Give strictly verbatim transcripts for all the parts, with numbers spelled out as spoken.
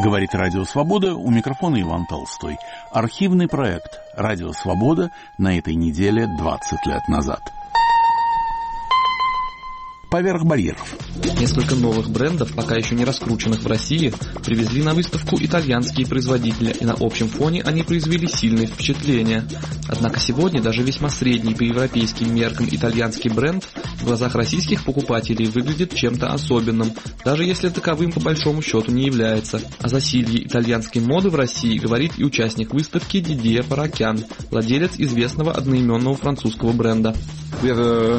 Говорит Радио Свобода, у микрофона Иван Толстой. Архивный проект Радио Свобода на этой неделе двадцать лет назад. Поверх барьеров. Несколько новых брендов, пока еще не раскрученных в России, привезли на выставку итальянские производители, и на общем фоне они произвели сильное впечатление. Однако сегодня даже весьма средний по европейским меркам итальянский бренд в глазах российских покупателей выглядит чем-то особенным, даже если таковым по большому счету не является. О засилье итальянской моды в России говорит и участник выставки Дидье Паракян, владелец известного одноименного французского бренда. У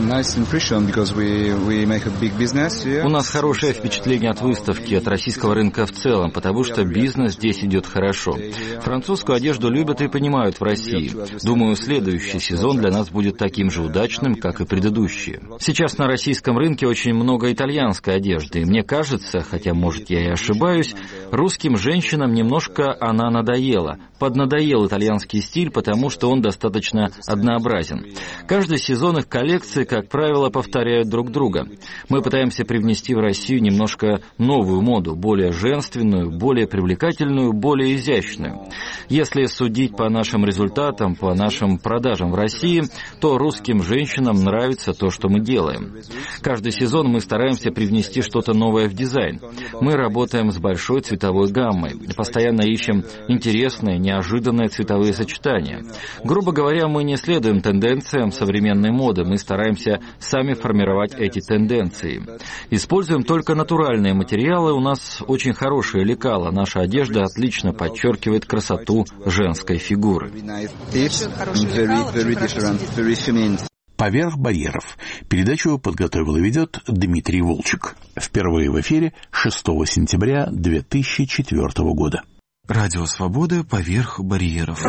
нас хорошее впечатление от выставки, от российского рынка в целом, потому что бизнес здесь идет хорошо. Французскую одежду любят и понимают в России. Думаю, следующий сезон для нас будет таким же удачным, как и предыдущие. Сейчас на российском рынке очень много итальянской одежды, и мне кажется, хотя, может, я и ошибаюсь, русским женщинам немножко она надоела. Поднадоел итальянский стиль, потому что он достаточно однообразен. Каждый сезон их коллекции, как правило, повторяют друг друга. Мы пытаемся привнести в Россию немножко новую моду, более женственную, более привлекательную, более изящную. Если судить по нашим результатам, по нашим продажам в России, то русским женщинам нравится то, что мы делаем. Каждый сезон мы стараемся привнести что-то новое в дизайн. Мы работаем с большой цветовой гаммой, постоянно ищем интересные, неожиданные цветовые сочетания. Грубо говоря, мы не следуем тенденциям современной моды, мы стараемся сами формировать эти тенденции. Используем только натуральные материалы, у нас очень хорошее лекало, наша одежда отлично подчеркивает красоту женской фигуры. Поверх барьеров. Передачу подготовил и ведет Дмитрий Волчек. Впервые в эфире шестого сентября две тысячи четвёртого года. Радио Свобода поверх барьеров.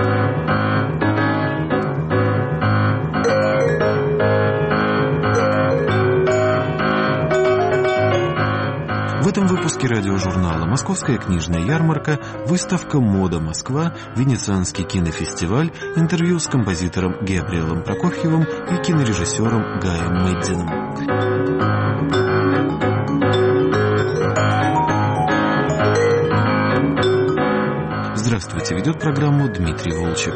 В этом выпуске радиожурнала «Московская книжная ярмарка», выставка «Мода Москва», Венецианский кинофестиваль, интервью с композитором Габриэлем Прокофьевым и кинорежиссером Гаем Мэддином. Здравствуйте, ведет программу Дмитрий Волчек.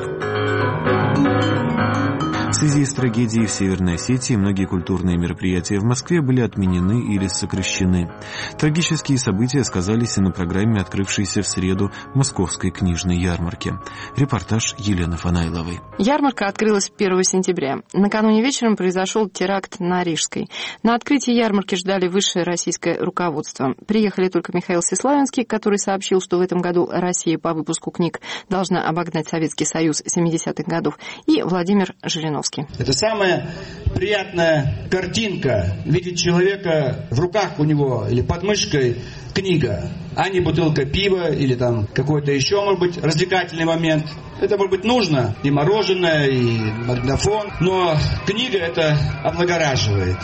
В связи с трагедией в Северной Осетии многие культурные мероприятия в Москве были отменены или сокращены. Трагические события сказались и на программе, открывшейся в среду Московской книжной ярмарки. Репортаж Елены Фанайловой. Ярмарка открылась первого сентября. Накануне вечером произошел теракт на Рижской. На открытии ярмарки ждали высшее российское руководство. Приехали только Михаил Сеславинский, который сообщил, что в этом году Россия по выпуску книг должна обогнать Советский Союз семидесятых годов, и Владимир Жириновский. Это самая приятная картинка, видеть человека в руках у него или под мышкой книга, а не бутылка пива или там какой-то еще, может быть, развлекательный момент. Это, может быть, нужно, и мороженое, и магнитофон, но книга это облагораживает.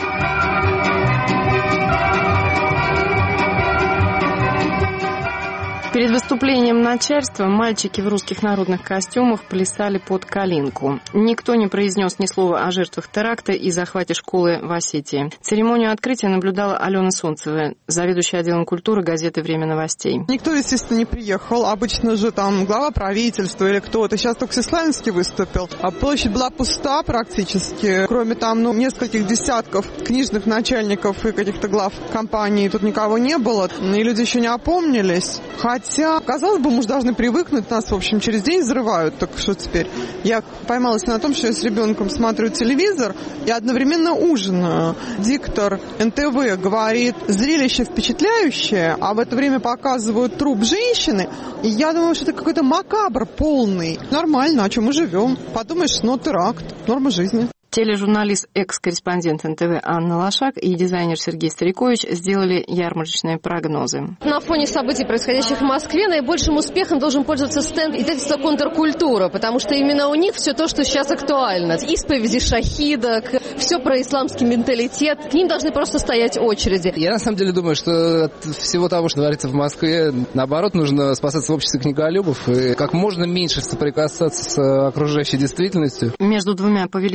Перед выступлением начальства мальчики в русских народных костюмах плясали под калинку. Никто не произнес ни слова о жертвах теракта и захвате школы в Осетии. Церемонию открытия наблюдала Алена Солнцева, заведующая отделом культуры газеты «Время новостей». Никто, естественно, не приехал. Обычно же там глава правительства или кто-то. Сейчас только Сеславинский выступил. А площадь была пуста практически. Кроме там, ну, нескольких десятков книжных начальников и каких-то глав компаний тут никого не было. И люди еще не опомнились. Хотя, казалось бы, мы же должны привыкнуть, нас, в общем, через день взрывают, так что теперь? Я поймалась на том, что я с ребенком смотрю телевизор и одновременно ужинаю. Диктор эн тэ вэ говорит, зрелище впечатляющее, а в это время показывают труп женщины, и я думаю, что это какой-то макабр полный. Нормально, а что мы живем? Подумаешь, ну, теракт, норма жизни. Тележурналист, экс-корреспондент эн тэ вэ Анна Лошак и дизайнер Сергей Старикович сделали ярмарочные прогнозы. На фоне событий, происходящих в Москве, наибольшим успехом должен пользоваться стенд издательства «Контркультура», потому что именно у них все то, что сейчас актуально. Исповеди шахидок, все про исламский менталитет. К ним должны просто стоять очереди. Я на самом деле думаю, что от всего того, что творится в Москве, наоборот, нужно спасаться в обществе книголюбов и как можно меньше соприкасаться с окружающей действительностью. Между двумя павильонами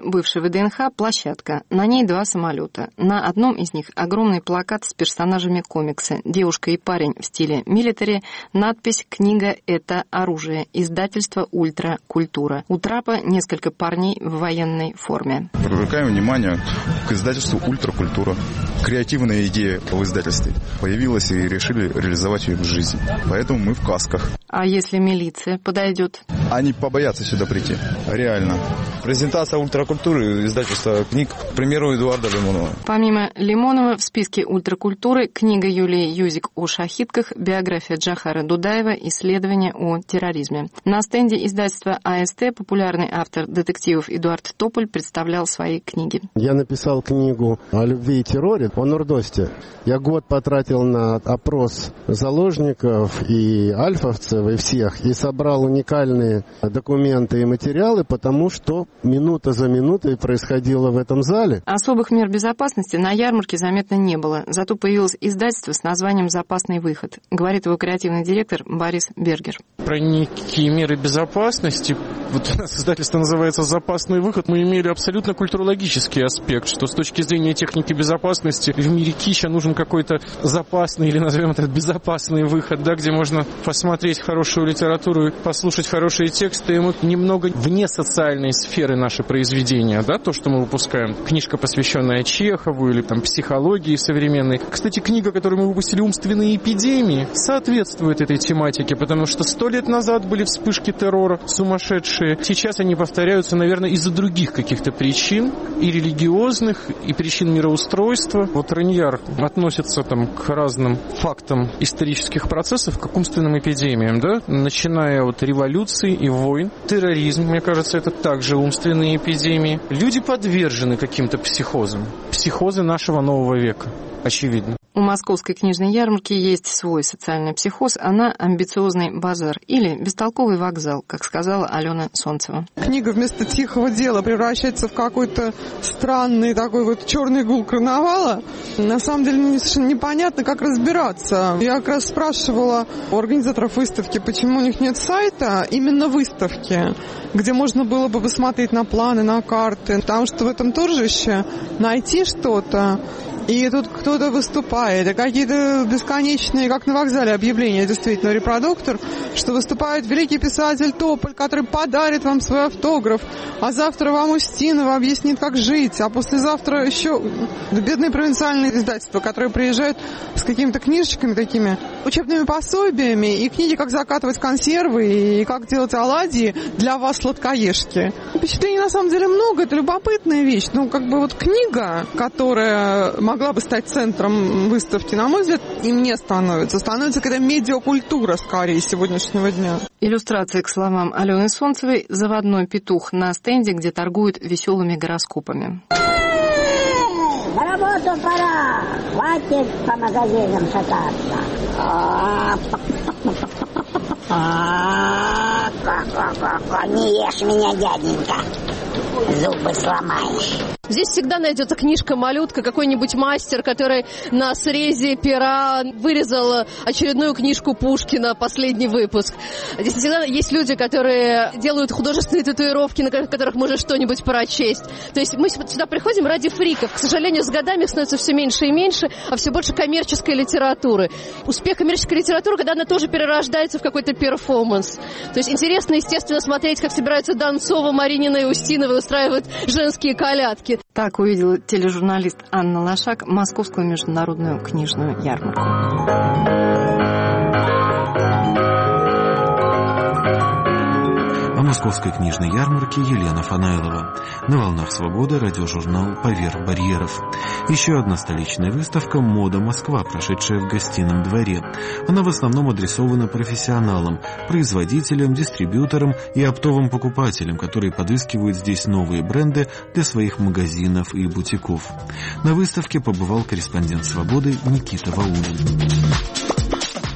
бывший ВДНХ, площадка. На ней два самолета. На одном из них огромный плакат с персонажами комикса. Девушка и парень в стиле милитари. Надпись «Книга – это оружие». Издательство «Ультра Культура». У трапа несколько парней в военной форме. Привлекаем внимание к издательству «Ультра Культура». Креативная идея в издательстве появилась, и решили реализовать ее в жизнь. Поэтому мы в касках. А если милиция подойдет? Они побоятся сюда прийти. Реально. Презентация ультракультуры, издательства книг, к примеру, Эдуарда Лимонова. Помимо Лимонова в списке ультракультуры книга Юлии Юзик о шахидках, биография Джохара Дудаева, исследования о терроризме. На стенде издательства АСТ популярный автор детективов Эдуард Тополь представлял свои книги. Я написал книгу о любви и терроре о Нордосте. Я год потратил на опрос заложников и альфовцев, и всех, и собрал уникальные документы и материалы, потому что минута за минутой происходило в этом зале. Особых мер безопасности на ярмарке заметно не было, зато появилось издательство с названием «Запасный выход», говорит его креативный директор Борис Бергер. Про некие меры безопасности, вот у нас издательство называется «Запасный выход», мы имели абсолютно культурологический аспект, что с точки зрения техники безопасности в мире кича нужен какой-то запасный или, назовем это, безопасный выход, да, где можно посмотреть хорошую литературу, послушать хорошие тексты, и мы немного вне социальной сферы наши произведения, да, то, что мы выпускаем. Книжка, посвященная Чехову или там психологии современной. Кстати, книга, которую мы выпустили, «Умственные эпидемии», соответствует этой тематике, потому что сто лет назад были вспышки террора сумасшедшие. Сейчас они повторяются, наверное, из-за других каких-то причин, и религиозных, и причин мироустройства. Вот Реньяр относится там к разным фактам исторических процессов, как умственным эпидемиям, да, начиная от революции и войн. Терроризм, мне кажется, это также умственные эпидемии. Люди подвержены каким-то психозам. Психозы нашего нового века, очевидно. У Московской книжной ярмарки есть свой социальный психоз, она амбициозный базар или бестолковый вокзал, как сказала Алена Солнцева. Книга вместо тихого дела превращается в какой-то странный такой вот черный гул карнавала. На самом деле мне совершенно непонятно, как разбираться. Я как раз спрашивала у организаторов выставки, почему у них нет сайта именно выставки, где можно было бы посмотреть на планы, на карты, потому что в этом торжище найти что-то. И тут кто-то выступает, и какие-то бесконечные, как на вокзале, объявления, действительно, репродуктор, что выступает великий писатель Тополь, который подарит вам свой автограф, а завтра вам Устинова объяснит, как жить, а послезавтра еще бедные провинциальные издательства, которые приезжают с какими-то книжечками такими, учебными пособиями, и книги, как закатывать консервы, и как делать оладьи для вас, сладкоежки. Впечатлений на самом деле много, это любопытная вещь, ну, как бы вот книга, которая могла бы стать центром выставки, на мой взгляд, и мне становится. Становится какая-то медиакультура, скорее, сегодняшнего дня. Иллюстрация к словам Алены Солнцевой «Заводной петух» на стенде, где торгуют веселыми гороскопами. На работу пора! Хватит по магазинам шататься! Не ешь меня, дяденька! Зубы сломаешь. Здесь всегда найдется книжка-малютка, какой-нибудь мастер, который на срезе пера вырезал очередную книжку Пушкина, последний выпуск. Здесь всегда есть люди, которые делают художественные татуировки, на которых можно что-нибудь прочесть. То есть мы сюда приходим ради фриков. К сожалению, с годами их становится все меньше и меньше, а все больше коммерческой литературы. Успех коммерческой литературы, когда она тоже перерождается в какой-то перформанс. То есть интересно, естественно, смотреть, как собираются Донцова, Маринина и Устинова устраивают женские колядки. Так увидела тележурналист Анна Лошак Московскую международную книжную ярмарку. О Московской книжной ярмарке Елена Фанайлова. На «Волнах свободы» радиожурнал «Поверх барьеров». Еще одна столичная выставка «Мода Москва», прошедшая в Гостином дворе. Она в основном адресована профессионалам, производителям, дистрибьюторам и оптовым покупателям, которые подыскивают здесь новые бренды для своих магазинов и бутиков. На выставке побывал корреспондент «Свободы» Никита Ваулин.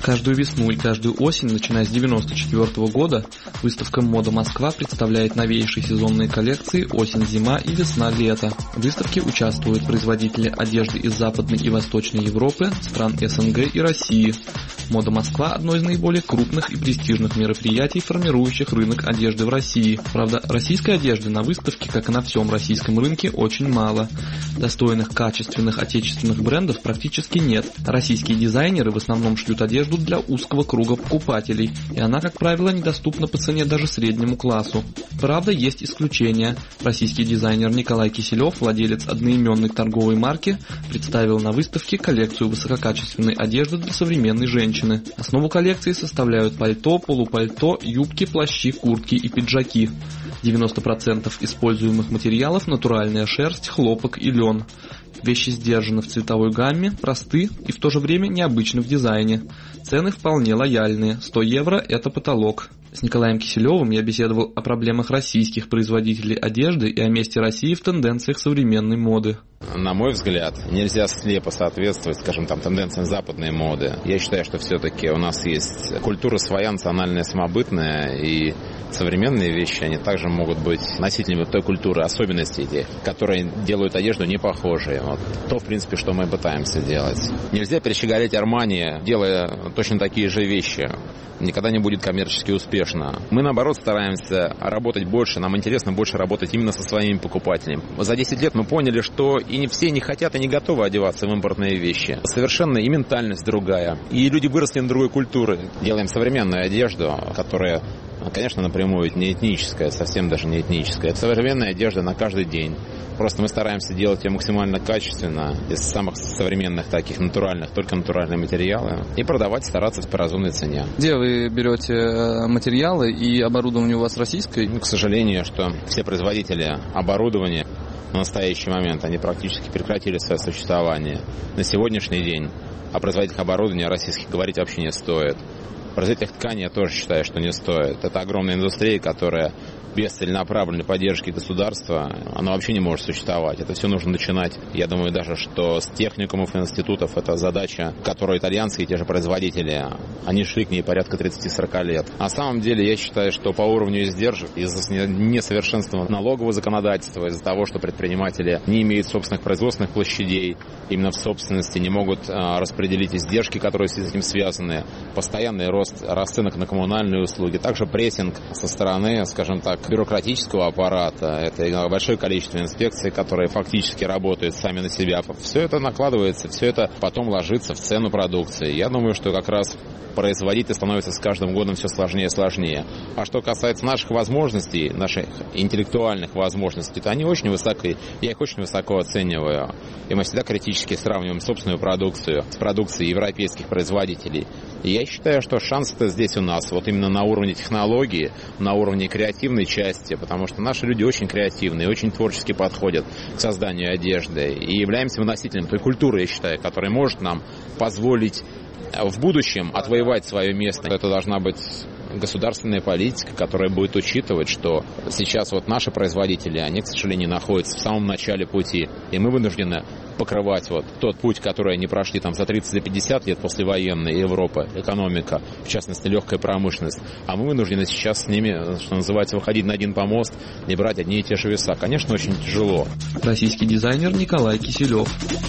Каждую весну и каждую осень, начиная с девяносто четвёртого года, выставка «Мода Москва» представляет новейшие сезонные коллекции «Осень-зима» и «Весна-лето». В выставке участвуют производители одежды из Западной и Восточной Европы, стран СНГ и России. «Мода Москва» – одно из наиболее крупных и престижных мероприятий, формирующих рынок одежды в России. Правда, российской одежды на выставке, как и на всем российском рынке, очень мало. Достойных, качественных отечественных брендов практически нет. Российские дизайнеры в основном шьют одежду для узкого круга покупателей, и она, как правило, недоступна по цене даже среднему классу. Правда, есть исключения. Российский дизайнер Николай Киселев, владелец одноименной торговой марки, представил на выставке коллекцию высококачественной одежды для современной женщины. Основу коллекции составляют пальто, полупальто, юбки, плащи, куртки и пиджаки. девяносто процентов используемых материалов – натуральная шерсть, хлопок и лен. Вещи сдержаны в цветовой гамме, просты и в то же время необычны в дизайне. Цены вполне лояльные – сто евро – это потолок. С Николаем Киселевым я беседовал о проблемах российских производителей одежды и о месте России в тенденциях современной моды. На мой взгляд, нельзя слепо соответствовать, скажем, там, тенденциям западной моды. Я считаю, что все-таки у нас есть культура своя, национальная, самобытная, и современные вещи, они также могут быть носителями той культуры, особенностей этих, которые делают одежду не похожей. Вот то, в принципе, что мы пытаемся делать. Нельзя перещеголять Армани, делая точно такие же вещи. Никогда не будет коммерчески успешно. Мы, наоборот, стараемся работать больше, нам интересно больше работать именно со своими покупателями. За десять лет мы поняли, что и не все не хотят и не готовы одеваться в импортные вещи. Совершенно и ментальность другая. И люди выросли на другой культуре. Делаем современную одежду, которая, конечно, напрямую не этническая, совсем даже не этническая. Это современная одежда на каждый день. Просто мы стараемся делать ее максимально качественно, из самых современных таких натуральных, только натуральные материалы, и продавать, стараться по разумной цене. Где вы берете материалы и оборудование у вас российское? Ну, к сожалению, что все производители оборудования на настоящий момент, они практически прекратили свое существование. На сегодняшний день о производителях оборудования российских говорить вообще не стоит. Производителях ткани я тоже считаю, что не стоит. Это огромная индустрия, которая без целенаправленной поддержки государства, она вообще не может существовать. Это все нужно начинать. Я думаю даже, что с техникумов и институтов это задача, которую итальянские те же производители, они шли к ней порядка тридцать-сорок лет. На самом деле я считаю, что по уровню издержек, из-за несовершенства налогового законодательства, из-за того, что предприниматели не имеют собственных производственных площадей, именно в собственности не могут распределить издержки, которые с этим связаны, постоянный рост расценок на коммунальные услуги, также прессинг со стороны, скажем так, бюрократического аппарата, это большое количество инспекций, которые фактически работают сами на себя. Все это накладывается, все это потом ложится в цену продукции. Я думаю, что как раз производитель становится с каждым годом все сложнее и сложнее. А что касается наших возможностей, наших интеллектуальных возможностей, то они очень высокие, я их очень высоко оцениваю. И мы всегда критически сравниваем собственную продукцию с продукцией европейских производителей. И я считаю, что шанс-то здесь у нас, вот именно на уровне технологии, на уровне креативной части, потому что наши люди очень креативные, очень творчески подходят к созданию одежды. И являемся носителем той культуры, я считаю, которая может нам позволить в будущем отвоевать свое место. Это должна быть государственная политика, которая будет учитывать, что сейчас вот наши производители, они, к сожалению, находятся в самом начале пути, и мы вынуждены покрывать вот тот путь, который они прошли там за тридцать-пятьдесят лет послевоенной Европы, экономика, в частности, легкая промышленность, а мы вынуждены сейчас с ними, что называется, выходить на один помост и брать одни и те же веса. Конечно, очень тяжело. Российский дизайнер Николай Киселев.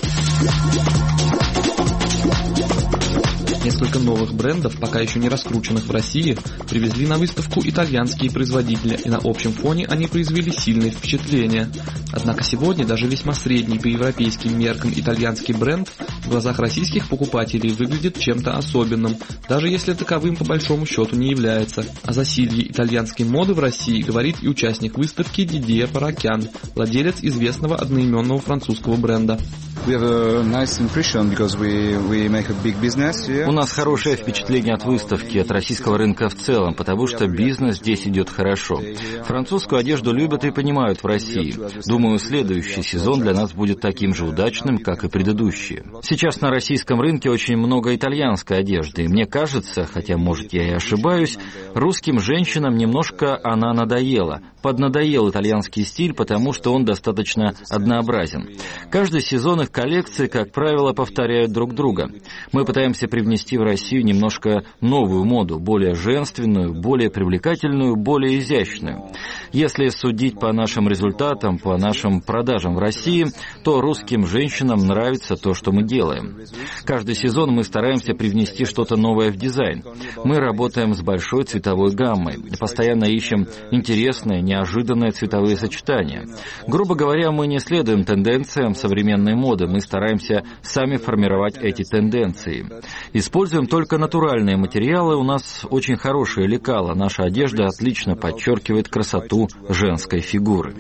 Несколько новых брендов, пока еще не раскрученных в России, привезли на выставку итальянские производители, и на общем фоне они произвели сильное впечатление. Однако сегодня даже весьма средний по европейским меркам итальянский бренд в глазах российских покупателей выглядит чем-то особенным, даже если таковым по большому счету не является. О засилье итальянской моды в России говорит и участник выставки Дидье Паракян, владелец известного одноименного французского бренда. У нас хорошее впечатление от выставки, от российского рынка в целом, потому что бизнес здесь идет хорошо. Французскую одежду любят и понимают в России. Думаю, следующий сезон для нас будет таким же удачным, как и предыдущие. Сейчас на российском рынке очень много итальянской одежды, и мне кажется, хотя, может, я и ошибаюсь, русским женщинам немножко она надоела. Поднадоел итальянский стиль, потому что он достаточно однообразен. Каждый сезон их наших коллекций, как правило, повторяют друг друга. Мы пытаемся привнести в Россию немножко новую моду, более женственную, более привлекательную, более изящную. Если судить по нашим результатам, по нашим продажам в России, то русским женщинам нравится то, что мы делаем. Каждый сезон мы стараемся привнести что-то новое в дизайн. Мы работаем с большой цветовой гаммой, постоянно ищем интересные, неожиданные цветовые сочетания. Грубо говоря, мы не следуем тенденциям современной моды, мы стараемся сами формировать эти тенденции. Используем только натуральные материалы, у нас очень хорошие лекала, наша одежда отлично подчеркивает красоту женской фигуры.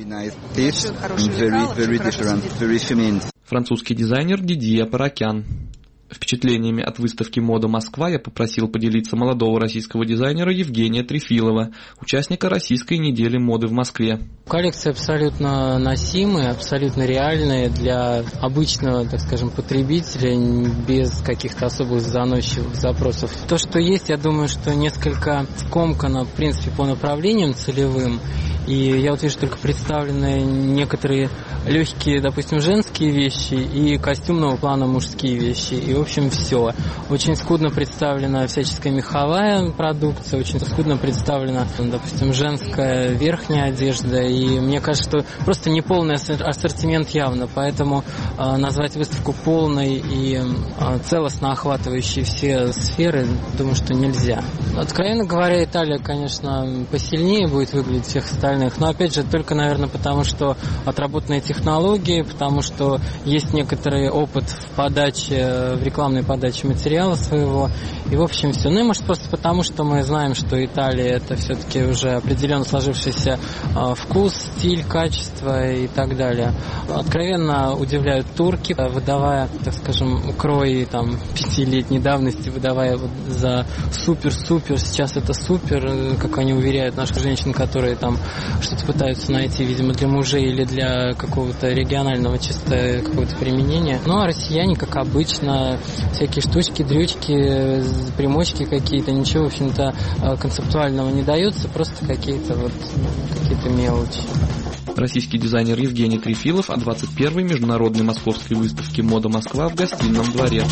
Французский дизайнер Дидье Паракян. Впечатлениями от выставки «Мода Москва» я попросил поделиться молодого российского дизайнера Евгения Трефилова, участника Российской недели моды в Москве. Коллекции абсолютно носимые, абсолютно реальные для обычного, так скажем, потребителя, без каких-то особых заносчивых запросов. То, что есть, я думаю, что несколько скомкано, в принципе, по направлениям целевым. И я вот вижу только представлены некоторые легкие, допустим, женские вещи и костюмного плана мужские вещи. И, в общем, все. Очень скудно представлена всяческая меховая продукция, очень скудно представлена, допустим, женская верхняя одежда. И мне кажется, что просто неполный ассортимент явно. Поэтому э, назвать выставку полной и э, целостно охватывающей все сферы, думаю, что нельзя. Откровенно говоря, Италия, конечно, посильнее будет выглядеть всех остальных. Но, опять же, только, наверное, потому что отработанные технологии, потому что есть некоторый опыт в подаче, в рекламной подаче материала своего. И, в общем, все. Ну и, может, просто потому, что мы знаем, что Италия — это все-таки уже определенно сложившийся э, вкус, стиль, качество и так далее. Откровенно удивляют турки, выдавая, так скажем, крои там пятилетней давности, выдавая вот за супер-супер, сейчас это супер, как они уверяют наших женщин, которые там что-то пытаются найти, видимо, для мужей или для какого-то регионального чисто какого-то применения. Ну, а россияне, как обычно, всякие штучки, дрючки, примочки какие-то, ничего, в общем-то, концептуального не дается, просто какие-то вот, какие-то мелочи. Российский дизайнер Евгений Трефилов о двадцать первой международной московской выставке «Мода Москва» в Гостином дворе.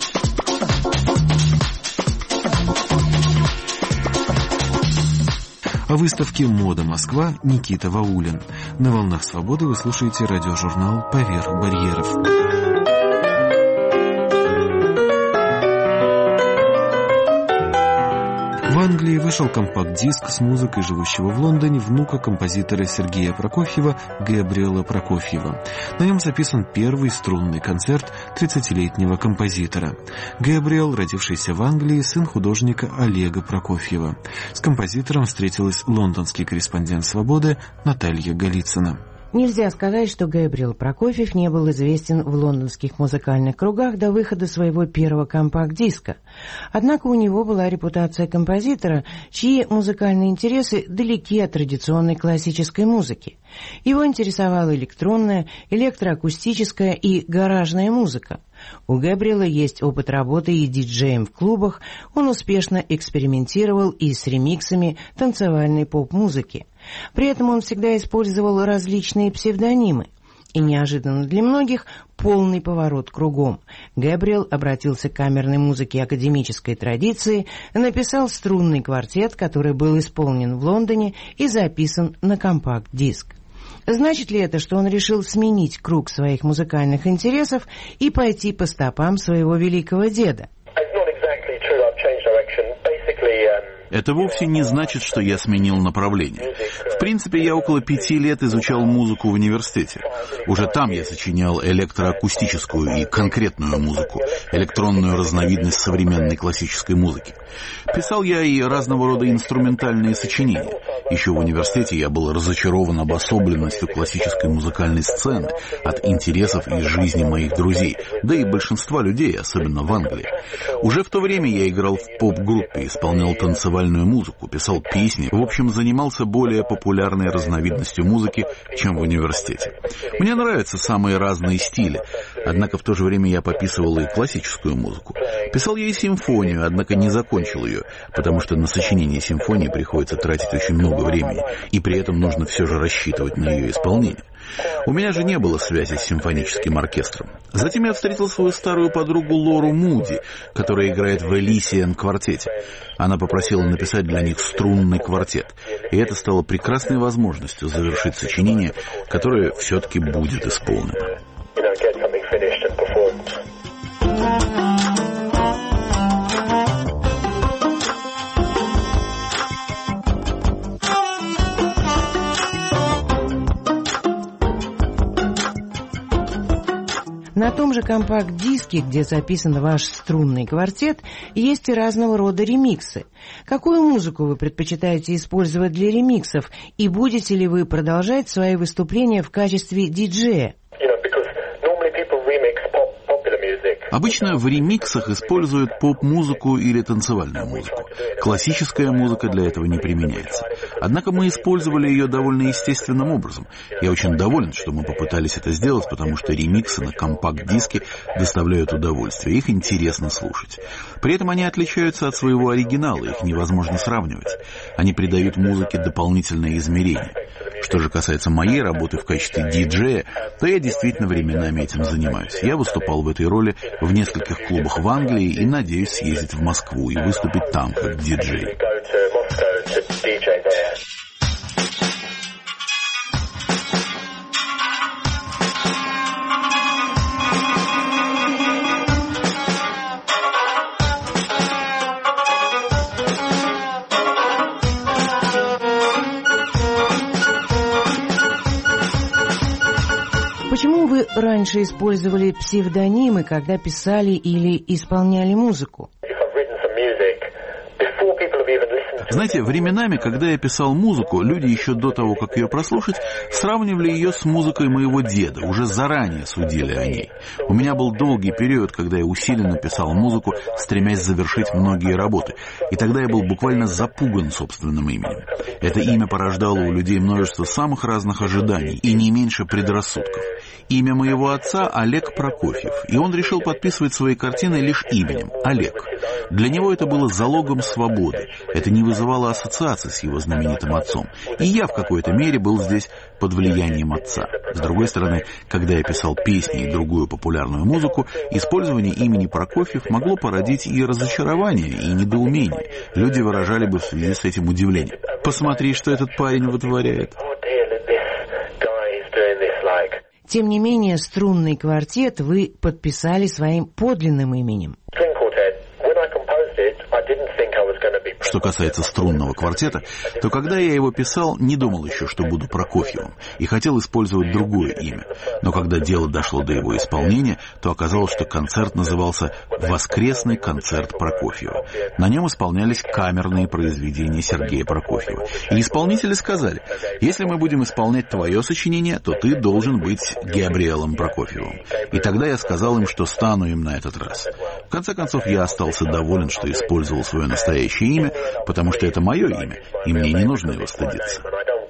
О выставке «Мода Москва» Никита Ваулин. На «Волнах Свободы» вы слушаете радиожурнал «Поверх барьеров». В Англии вышел компакт-диск с музыкой живущего в Лондоне внука композитора Сергея Прокофьева Габриэла Прокофьева. На нем записан первый струнный концерт тридцатилетнего композитора. Габриэл, родившийся в Англии, сын художника Олега Прокофьева. С композитором встретилась лондонский корреспондент «Свободы» Наталья Голицына. Нельзя сказать, что Габриэл Прокофьев не был известен в лондонских музыкальных кругах до выхода своего первого компакт-диска. Однако у него была репутация композитора, чьи музыкальные интересы далеки от традиционной классической музыки. Его интересовала электронная, электроакустическая и гаражная музыка. У Габриэла есть опыт работы и диджеем в клубах, он успешно экспериментировал и с ремиксами танцевальной поп-музыки. При этом он всегда использовал различные псевдонимы. И неожиданно для многих полный поворот кругом. Габриэл обратился к камерной музыке академической традиции, написал струнный квартет, который был исполнен в Лондоне и записан на компакт-диск. Значит ли это, что он решил сменить круг своих музыкальных интересов и пойти по стопам своего великого деда? Это вовсе не значит, что я сменил направление. В принципе, я около пяти лет изучал музыку в университете. Уже там я сочинял электроакустическую и конкретную музыку, электронную разновидность современной классической музыки. Писал я и разного рода инструментальные сочинения. Еще в университете я был разочарован обособленностью классической музыкальной сцены от интересов и жизни моих друзей, да и большинства людей, особенно в Англии. Уже в то время я играл в поп-группе, исполнял танцевальную музыку, писал песни, в общем, занимался более популярной разновидностью музыки, чем в университете. Мне нравятся самые разные стили, однако в то же время я пописывал и классическую музыку. Писал я и симфонию, однако не закончил ее, потому что на сочинение симфонии приходится тратить очень много времени, и при этом нужно все же рассчитывать на ее исполнение. У меня же не было связи с симфоническим оркестром. Затем я встретил свою старую подругу Лору Муди, которая играет в Элисиен квартете. Она попросила написать для них струнный квартет, и это стало прекрасной возможностью завершить сочинение, которое все-таки будет исполнено. На том же компакт-диске, где записан ваш струнный квартет, есть и разного рода ремиксы. Какую музыку вы предпочитаете использовать для ремиксов, и будете ли вы продолжать свои выступления в качестве диджея? Обычно в ремиксах используют поп-музыку или танцевальную музыку. Классическая музыка для этого не применяется. Однако мы использовали ее довольно естественным образом. Я очень доволен, что мы попытались это сделать, потому что ремиксы на компакт-диске доставляют удовольствие. Их интересно слушать. При этом они отличаются от своего оригинала, их невозможно сравнивать. Они придают музыке дополнительное измерение. Что же касается моей работы в качестве диджея, то я действительно временами этим занимаюсь. Я выступал в этой роли в нескольких клубах в Англии и надеюсь съездить в Москву и выступить там как диджей. Почему вы раньше использовали псевдонимы, когда писали или исполняли музыку? Знаете, временами, когда я писал музыку, люди еще до того, как ее прослушать, сравнивали ее с музыкой моего деда, уже заранее судили о ней. У меня был долгий период, когда я усиленно писал музыку, стремясь завершить многие работы, и тогда я был буквально запуган собственным именем. Это имя порождало у людей множество самых разных ожиданий и не меньше предрассудков. Имя моего отца Олег Прокофьев, и он решил подписывать свои картины лишь именем – Олег. Для него это было залогом свободы, это не вызывало ассоциаций с его знаменитым отцом. И я в какой-то мере был здесь под влиянием отца. С другой стороны, когда я писал песни и другую популярную музыку, использование имени Прокофьев могло породить и разочарование, и недоумение. Люди выражали бы в связи с этим удивление. «Посмотри, что этот парень вытворяет». Тем не менее, струнный квартет вы подписали своим подлинным именем. Что касается струнного квартета, то когда я его писал, не думал еще, что буду Прокофьевым, и хотел использовать другое имя. Но когда дело дошло до его исполнения, то оказалось, что концерт назывался «Воскресный концерт Прокофьева». На нем исполнялись камерные произведения Сергея Прокофьева. И исполнители сказали: «Если мы будем исполнять твое сочинение, то ты должен быть Габриэлом Прокофьевым». И тогда я сказал им, что стану им на этот раз. В конце концов, я остался доволен, что использовал свое настоящее имя, потому что это мое имя, и мне не нужно его стыдиться.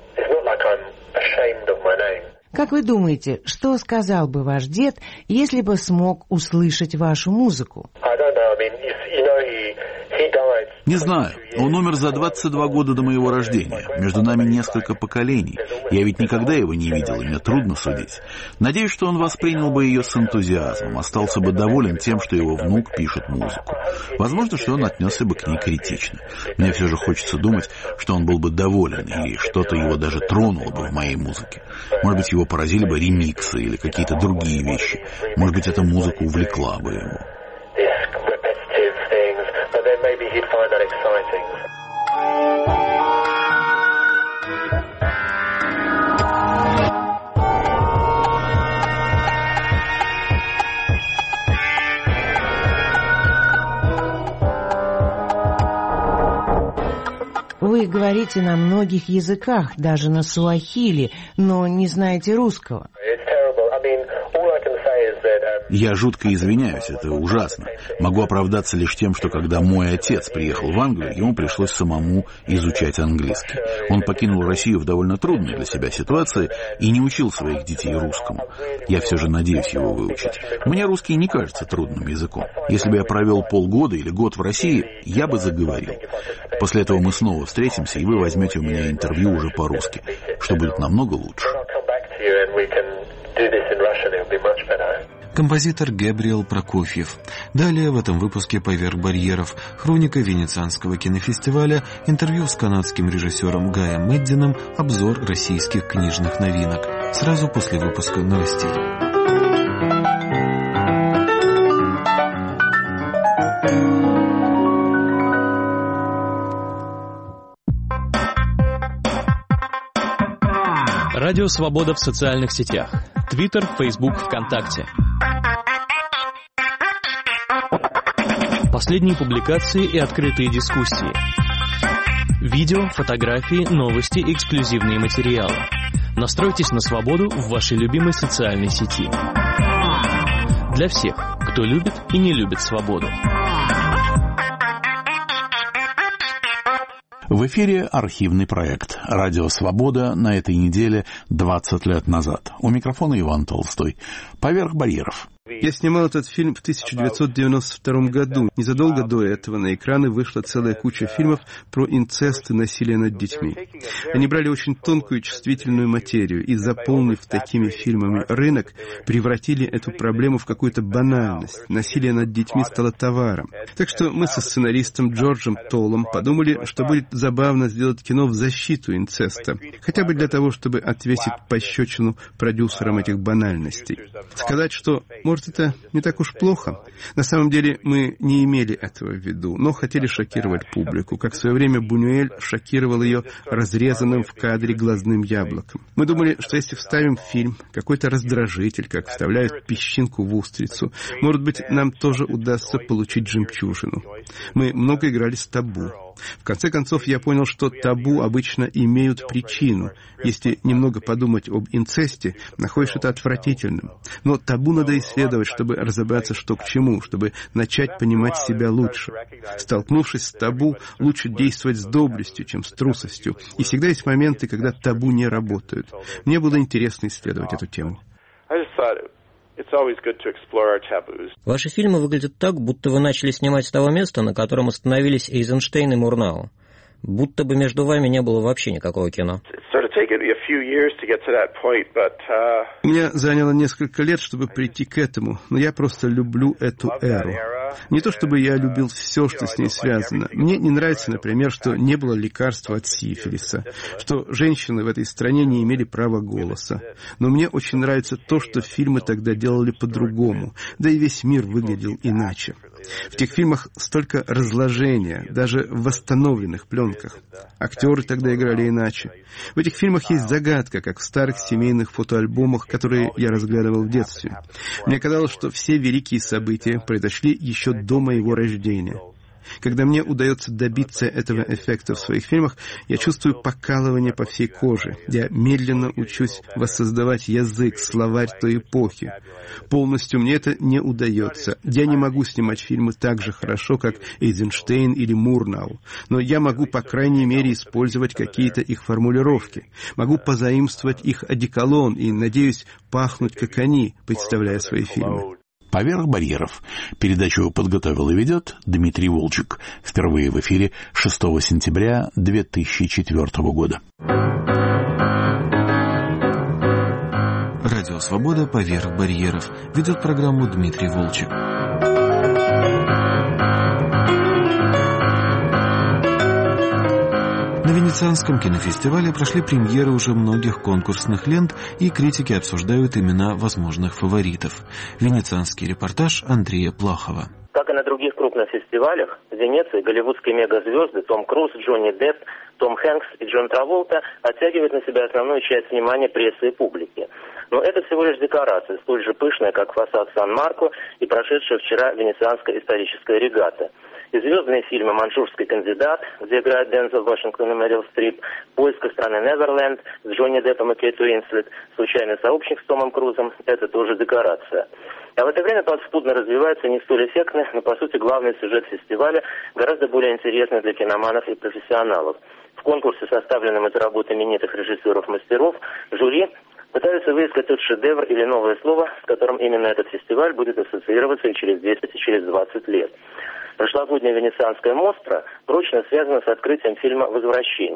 Как вы думаете, что сказал бы ваш дед, если бы смог услышать вашу музыку? Не знаю. Он умер за двадцать два года до моего рождения. Между нами несколько поколений. Я ведь никогда его не видел, и мне трудно судить. Надеюсь, что он воспринял бы ее с энтузиазмом, остался бы доволен тем, что его внук пишет музыку. Возможно, что он отнесся бы к ней критично. Мне все же хочется думать, что он был бы доволен, или что-то его даже тронуло бы в моей музыке. Может быть, его поразили бы ремиксы или какие-то другие вещи. Может быть, эта музыка увлекла бы его. Вы говорите на многих языках, даже на суахили, но не знаете русского. Я жутко извиняюсь, это ужасно. Могу оправдаться лишь тем, что когда мой отец приехал в Англию, ему пришлось самому изучать английский. Он покинул Россию в довольно трудной для себя ситуации и не учил своих детей русскому. Я все же надеюсь его выучить. Мне русский не кажется трудным языком. Если бы я провел полгода или год в России, я бы заговорил. После этого мы снова встретимся, и вы возьмете у меня интервью уже по-русски, что будет намного лучше. Композитор Гэбриэл Прокофьев. Далее в этом выпуске «Поверх барьеров» хроника Венецианского кинофестиваля, интервью с канадским режиссером Гаем Меддином, обзор российских книжных новинок. Сразу после выпуска новостей. Радио «Свобода» в социальных сетях. Твиттер, Фейсбук, ВКонтакте. Последние публикации и открытые дискуссии. Видео, фотографии, новости, эксклюзивные материалы. Настройтесь на свободу в вашей любимой социальной сети. Для всех, кто любит и не любит свободу. В эфире архивный проект «Радио Свобода» на этой неделе двадцать лет назад. У микрофона Иван Толстой. «Поверх барьеров». Я снимал этот фильм в тысяча девятьсот девяносто втором году. Незадолго до этого на экраны вышла целая куча фильмов про инцест и насилие над детьми. Они брали очень тонкую и чувствительную материю и, заполнив такими фильмами рынок, превратили эту проблему в какую-то банальность. Насилие над детьми стало товаром. Так что мы со сценаристом Джорджем Толлом подумали, что будет забавно сделать кино в защиту инцеста. Хотя бы для того, чтобы отвесить пощечину продюсерам этих банальностей. Сказать, что может, это не так уж плохо. На самом деле мы не имели этого в виду, но хотели шокировать публику, как в свое время Бунюэль шокировал ее разрезанным в кадре глазным яблоком. Мы думали, что если вставим в фильм какой-то раздражитель, как вставляют песчинку в устрицу, может быть, нам тоже удастся получить жемчужину. Мы много играли с табу. В конце концов, я понял, что табу обычно имеют причину. Если немного подумать об инцесте, находишь это отвратительным. Но табу надо исследовать, чтобы разобраться, что к чему, чтобы начать понимать себя лучше. Столкнувшись с табу, лучше действовать с доблестью, чем с трусостью. И всегда есть моменты, когда табу не работают. Мне было интересно исследовать эту тему. Ваши фильмы выглядят так, будто вы начали снимать с того места, на котором остановились Эйзенштейн и Мурнау. Будто бы между вами не было вообще никакого кино. У меня заняло несколько лет, чтобы прийти к этому, но я просто люблю эту эру. Не то чтобы я любил все, что с ней связано. Мне не нравится, например, что не было лекарства от сифилиса, что женщины в этой стране не имели права голоса. Но мне очень нравится то, что фильмы тогда делали по-другому, да и весь мир выглядел иначе. В тех фильмах столько разложения, даже в восстановленных пленках. Актеры тогда играли иначе. В этих фильмах есть загадка, как в старых семейных фотоальбомах, которые я разглядывал в детстве. Мне казалось, что все великие события произошли еще до моего рождения. Когда мне удается добиться этого эффекта в своих фильмах, я чувствую покалывание по всей коже. Я медленно учусь воссоздавать язык, словарь той эпохи. Полностью мне это не удается. Я не могу снимать фильмы так же хорошо, как Эйзенштейн или Мурнау. Но я могу, по крайней мере, использовать какие-то их формулировки. Могу позаимствовать их одеколон и, надеюсь, пахнуть, как они, представляя свои фильмы. «Поверх барьеров». Передачу подготовил и ведет Дмитрий Волчек. Впервые в эфире шестого сентября две тысячи четвёртого года. Радио «Свобода. Поверх барьеров». Ведет программу Дмитрий Волчек. На Венецианском кинофестивале прошли премьеры уже многих конкурсных лент, и критики обсуждают имена возможных фаворитов. Венецианский репортаж Андрея Плахова. Как и на других крупных фестивалях, в Венеции голливудские мегазвезды Том Круз, Джонни Депп, Том Хэнкс и Джон Траволта оттягивают на себя основную часть внимания прессы и публики. Но это всего лишь декорация, столь же пышная, как фасад Сан-Марко и прошедшая вчера Венецианская историческая регата. И звездные фильмы «Манчжурский кандидат», где играют Дензел Вашингтон и Мэрил Стрип, «Поиск страны Неверленд» с Джонни Деппом и Кейт Уинслет, «Случайный сообщник» с Томом Крузом – это тоже декорация. А в это время подспудно развивается не столь эффектный, но по сути главный сюжет фестиваля, гораздо более интересный для киноманов и профессионалов. В конкурсе, составленном из работ именитых режиссеров-мастеров, жюри пытаются выискать тот шедевр или новое слово, с которым именно этот фестиваль будет ассоциироваться и через десять, и через двадцать лет. Прошлогодняя венецианская «Мостра» прочно связана с открытием фильма «Возвращение».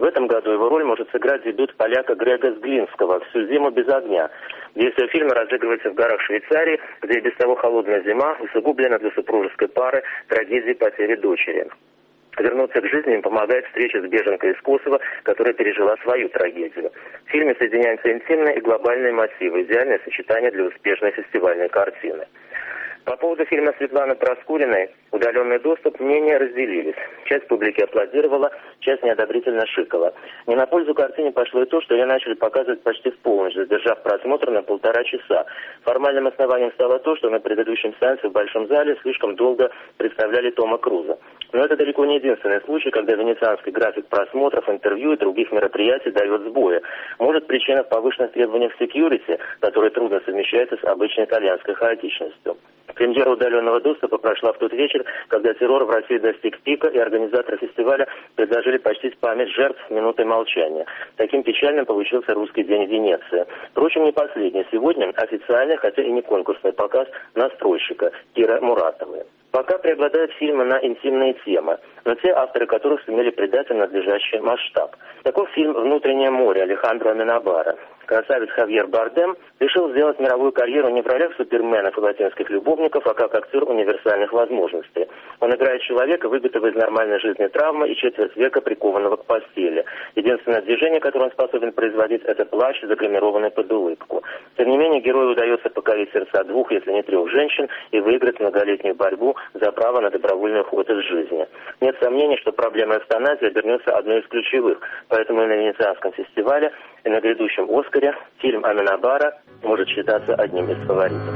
В этом году его роль может сыграть дебют поляка Грега Сглинского «Всю зиму без огня». Действие фильма разыгрывается в горах Швейцарии, где и без того холодная зима усугублена для супружеской пары трагедией потери дочери. Вернуться к жизни им помогает встреча с беженкой из Косово, которая пережила свою трагедию. В фильме соединяются интимные и глобальные мотивы, идеальное сочетание для успешной фестивальной картины. По поводу фильма Светланы Проскуриной «Удаленный доступ» мнения разделились. Часть публики аплодировала, часть неодобрительно шикала. Не на пользу картине пошло и то, что ее начали показывать почти в полночь, задержав просмотр на полтора часа. Формальным основанием стало то, что на предыдущем сеансе в Большом зале слишком долго представляли Тома Круза. Но это далеко не единственный случай, когда венецианский график просмотров, интервью и других мероприятий дает сбои. Может, причина в повышенных требованиях секьюрити, которые трудно совмещаются с обычной итальянской хаотичностью. Премьера удаленного доступа прошла в тот вечер, когда террор в России достиг пика, и организаторы фестиваля предложили почтить память жертв минутой молчания. Таким печальным получился русский день в Венеции. Впрочем, не последний. Сегодня официальный, хотя и не конкурсный показ настройщика Киры Муратовой. Пока преобладают фильмы на интимные темы, но те авторы которых сумели придать им надлежащий масштаб. Таков фильм «Внутреннее море» Алехандро Аменабара. Красавец Хавьер Бардем решил сделать мировую карьеру не в ролях суперменов и латинских любовников, а как актер универсальных возможностей. Он играет человека, выбитого из нормальной жизни травмы и четверть века прикованного к постели. Единственное движение, которое он способен производить, это плащ, загримированный под улыбку. Тем не менее, герою удается покорить сердца двух, если не трех женщин, и выиграть многолетнюю борьбу за право на добровольный уход из жизни. Нет сомнений, что проблема эвтаназии обернется одной из ключевых, поэтому и на Венецианском фестивале, и на грядущем «Оскаре» фильм Аменабара может считаться одним из фаворитов.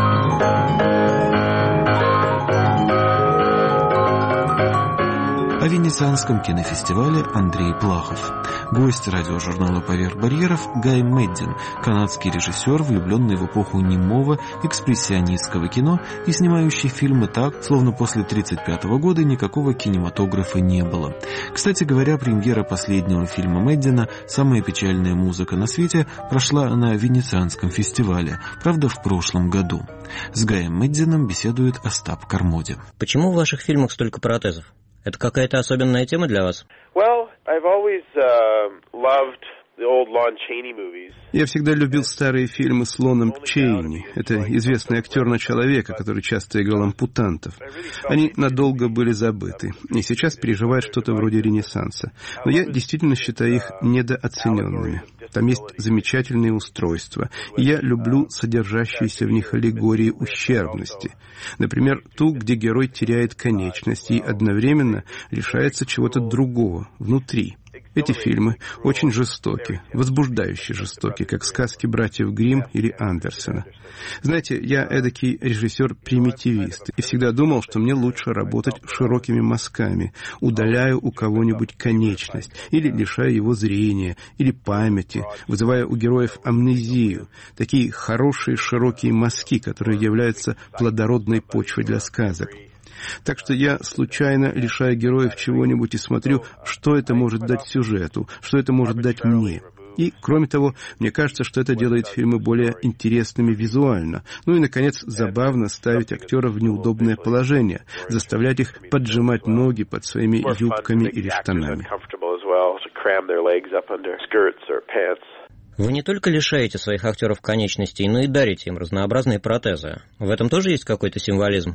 О Венецианском кинофестивале Андрей Плахов. Гость радиожурнала «Поверх барьеров» Гай Меддин, канадский режиссер, влюбленный в эпоху немого экспрессионистского кино и снимающий фильмы так, словно после тридцать пятого года никакого кинематографа не было. Кстати говоря, премьера последнего фильма Меддина «Самая печальная музыка на свете» прошла на Венецианском фестивале, правда, в прошлом году. С Гаем Меддином беседует Остап Кармоди. Почему в ваших фильмах столько протезов? Это какая-то особенная тема для вас? Well, I've always uh, loved the old Lon Chaney movies. Я всегда любил старые фильмы с Лоном Чейни. Это известный актер начала века, который часто играл ампутантов. Они надолго были забыты, и сейчас переживают что-то вроде Ренессанса. Но я действительно считаю их недооцененными. Там есть замечательные устройства, и я люблю содержащиеся в них аллегории ущербности. Например, ту, где герой теряет конечность и одновременно лишается чего-то другого внутри. Эти фильмы очень жестоки, возбуждающе жестоки, как сказки братьев Гримм или Андерсена. Знаете, я эдакий режиссер-примитивист, и всегда думал, что мне лучше работать широкими мазками, удаляя у кого-нибудь конечность, или лишая его зрения, или памяти, вызывая у героев амнезию, такие хорошие широкие мазки, которые являются плодородной почвой для сказок. Так что я случайно лишаю героев чего-нибудь и смотрю, что это может дать сюжету, что это может дать мне. И, кроме того, мне кажется, что это делает фильмы более интересными визуально. Ну и, наконец, забавно ставить актеров в неудобное положение, заставлять их поджимать ноги под своими юбками или штанами. Вы не только лишаете своих актеров конечностей, но и дарите им разнообразные протезы. В этом тоже есть какой-то символизм?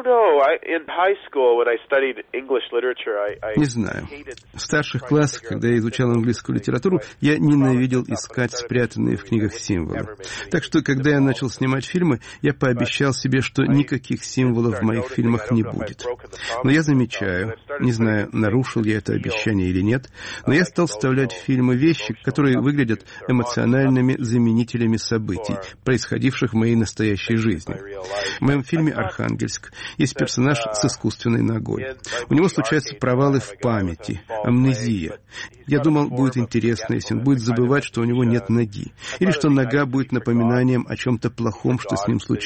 Не знаю. В старших классах, когда я изучал английскую литературу, я ненавидел искать спрятанные в книгах символы. Так что, когда я начал снимать фильмы, я пообещал себе, что никаких символов в моих фильмах не будет. Но я замечаю, не знаю, нарушил я это обещание или нет, но я стал вставлять в фильмы вещи, которые выглядят эмоциональными заменителями событий, происходивших в моей настоящей жизни. В моем фильме «Архангельск» есть персонаж с искусственной ногой. У него случаются провалы в памяти, амнезия. Я думал, будет интересно, если он будет забывать, что у него нет ноги, или что нога будет напоминанием о чем-то плохом, что с ним случилось.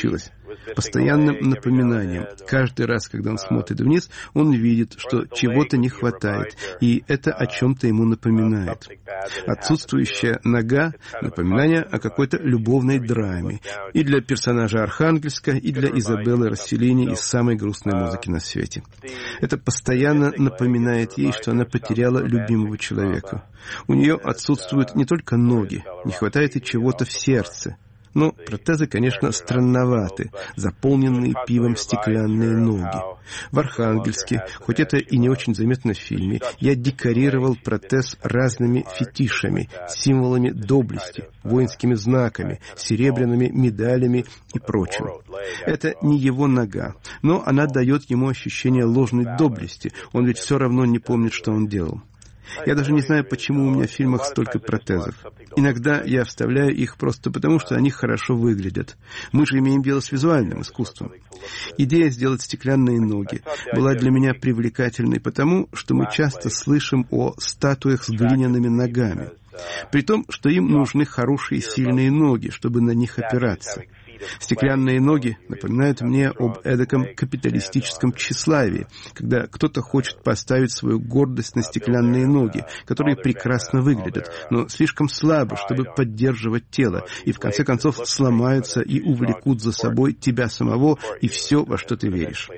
постоянным напоминанием. Каждый раз, когда он смотрит вниз, он видит, что чего-то не хватает, и это о чем-то ему напоминает. Отсутствующая нога — напоминание о какой-то любовной драме. И для персонажа Архангельска, и для Изабеллы Росселлини из самой грустной музыки на свете. Это постоянно напоминает ей, что она потеряла любимого человека. У нее отсутствуют не только ноги, не хватает и чего-то в сердце. Но протезы, конечно, странноваты, заполненные пивом стеклянные ноги. В Архангельске, хоть это и не очень заметно в фильме, я декорировал протез разными фетишами, символами доблести, воинскими знаками, серебряными медалями и прочим. Это не его нога, но она дает ему ощущение ложной доблести, он ведь все равно не помнит, что он делал. Я даже не знаю, почему у меня в фильмах столько протезов. Иногда я вставляю их просто потому, что они хорошо выглядят. Мы же имеем дело с визуальным искусством. Идея сделать стеклянные ноги была для меня привлекательной потому, что мы часто слышим о статуях с глиняными ногами. При том, что им нужны хорошие сильные ноги, чтобы на них опираться. Стеклянные ноги напоминают мне об эдаком капиталистическом тщеславии, когда кто-то хочет поставить свою гордость на стеклянные ноги, которые прекрасно выглядят, но слишком слабы, чтобы поддерживать тело, и в конце концов сломаются и увлекут за собой тебя самого и все, во что ты веришь.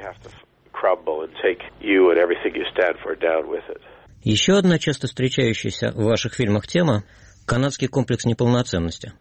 Еще одна часто встречающаяся в ваших фильмах тема — канадский комплекс неполноценности.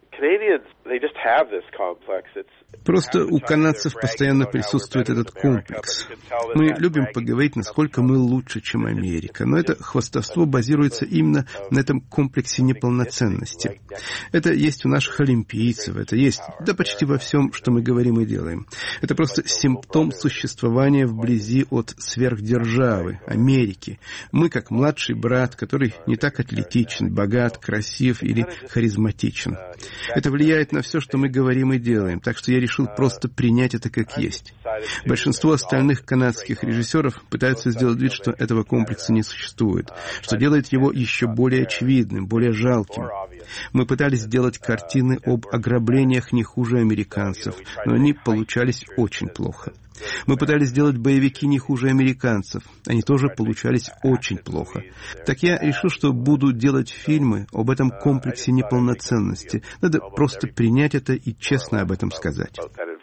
Просто у канадцев постоянно присутствует этот комплекс. Мы любим поговорить, насколько мы лучше, чем Америка, но это хвастовство базируется именно на этом комплексе неполноценности. Это есть у наших олимпийцев, это есть, да почти во всем, что мы говорим и делаем. Это просто симптом существования вблизи от сверхдержавы, Америки. Мы как младший брат, который не так атлетичен, богат, красив или харизматичен. Это влияет на все, что мы говорим и делаем, так что я решил просто принять это как есть. Большинство остальных канадских режиссеров пытаются сделать вид, что этого комплекса не существует, что делает его еще более очевидным, более жалким. Мы пытались сделать картины об ограблениях не хуже американцев, но они получались очень плохо. Мы пытались сделать боевики не хуже американцев. Они тоже получались очень плохо. Так я решил, что буду делать фильмы об этом комплексе неполноценности. Надо просто принять это и честно об этом сказать.